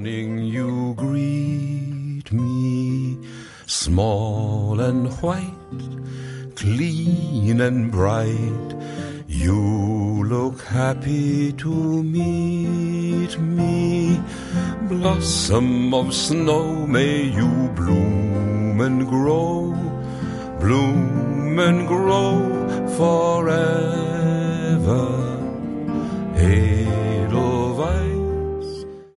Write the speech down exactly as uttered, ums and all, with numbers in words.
morning you greet me, small and white, clean and bright. You look happy to meet me. Blossom of snow, may you bloom and grow, bloom and grow forever.